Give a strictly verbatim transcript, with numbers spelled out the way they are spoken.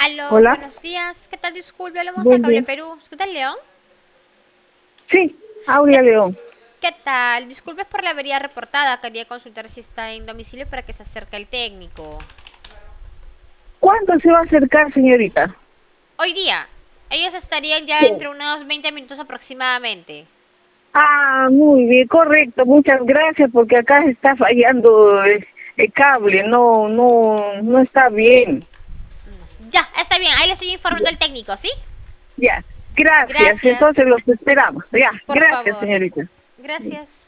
Aló, Hola. buenos días. ¿Qué tal? Disculpe, hablamos a Buen Cable día. Perú. ¿Qué tal, León? Sí, ¿Qué, Aurea León. qué tal? Disculpe por la avería reportada. Quería consultar si está en domicilio para que se acerque el técnico. ¿Cuándo se va a acercar, señorita? Hoy día. Ellos estarían ya Sí. entre unos veinte minutos aproximadamente. Ah, muy bien, correcto. Muchas gracias porque acá está fallando el, el cable. No, no, no está bien. Ya, está bien. Ahí le estoy informando Ya, al técnico, ¿sí? ya. Gracias. Gracias. Entonces los esperamos. Ya, Por gracias, favor. señorita. Gracias.